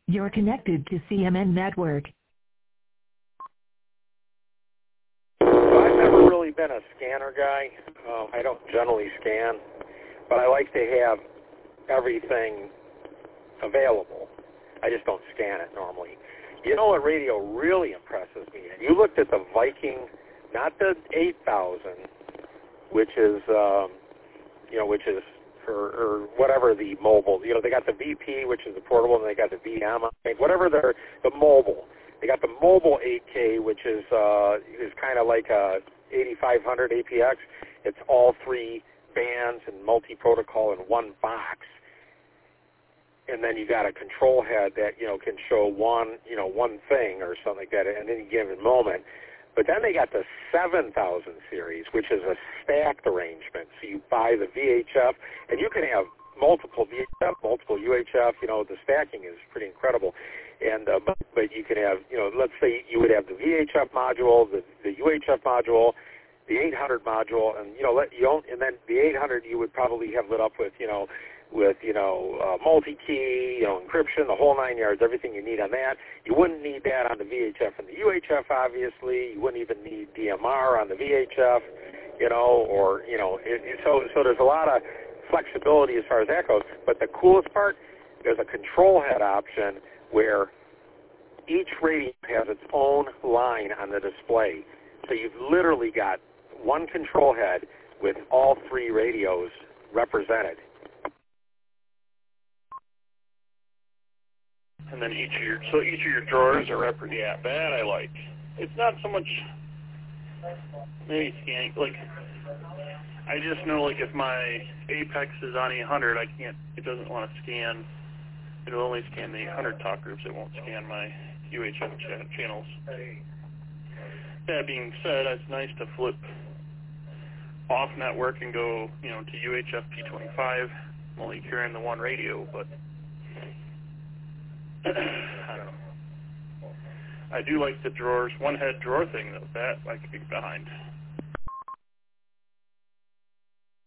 You're connected to CMN Network. I've never really been a scanner guy. I don't generally scan, but I like to have everything available. I just don't scan it normally. You know what radio really impresses me? And you looked at the Viking, not the 8000, which is or whatever the mobile. You know, they got the VP, which is the portable, and they got the VM. Whatever the mobile. They got the mobile 8K, which is kind of like a 8500 APX. It's all three bands and multi-protocol in one box. And then you got a control head that, you know, can show one thing or something like that at any given moment. But then they got the 7000 series, which is a stacked arrangement. So you buy the VHF, and you can have multiple VHF, multiple UHF. You know, the stacking is pretty incredible. And but you can have, you know, let's say you would have the VHF module, the UHF module, the 800 module, and and then the 800 you would probably have lit up with multi-key, encryption, the whole 9 yards, everything you need on that. You wouldn't need that on the VHF and the UHF, obviously. You wouldn't even need DMR on the VHF, so there's a lot of flexibility as far as that goes. But the coolest part, there's a control head option where each radio has its own line on the display. So you've literally got one control head with all three radios represented. And then each of your drawers are represented. Yeah, that I like. It's not so much maybe scanning. Like, I just know, like, if my Apex is on 800, it doesn't want to scan. It'll only scan the 800 talk groups. It won't scan my UHF channels. That being said, it's nice to flip off network and go, to UHF P25. I'm only carrying the one radio, but I don't know. I do like the drawers, one head drawer thing, though. That I could get behind.